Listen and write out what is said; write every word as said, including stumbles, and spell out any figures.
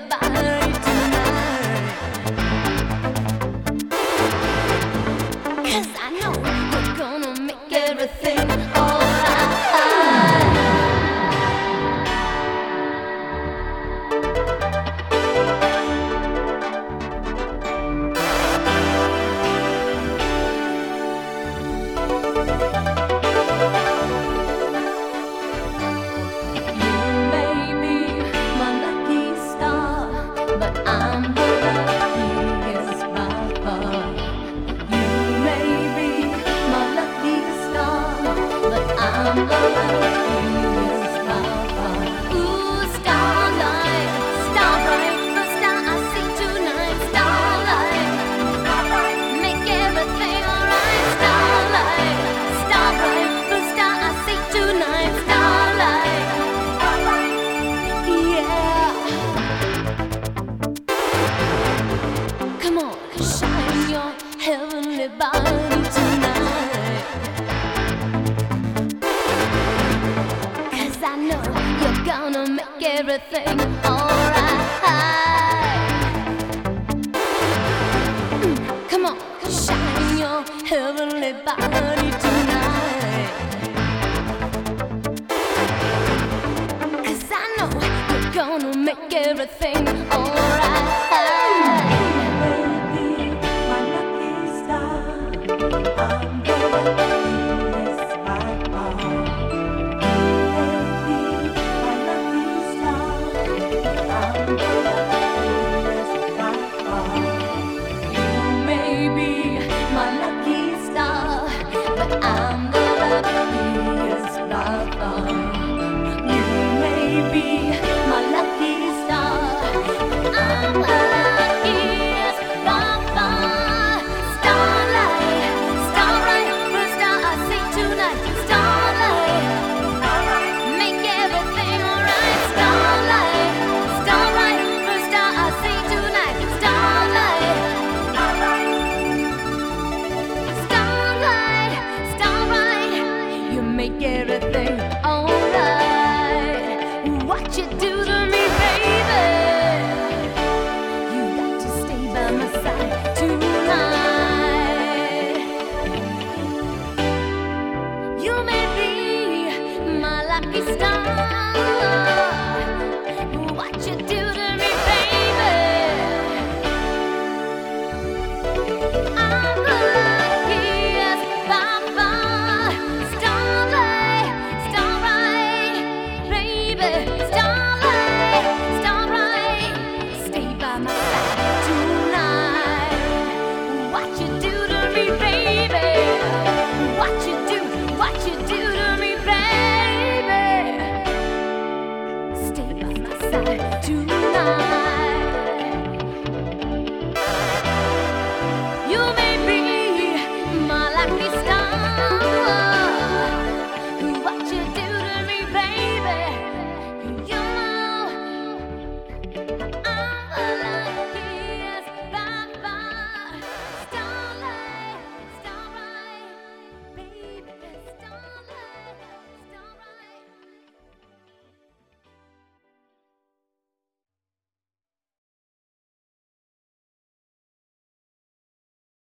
body tonight. 'Cause I know you're gonna make everything alright. Heavenly body tonight. 'Cause I know you're gonna make everything alright. Mm, come on, shine your heavenly body tonight. 'Cause I know you're gonna make everything alright. Make everything alright. What you do to me, baby? You got to stay by my side tonight. You may be my lucky star. What you do to me, baby? I'm the luckiest by far. Starlight, starlight, stay by my side.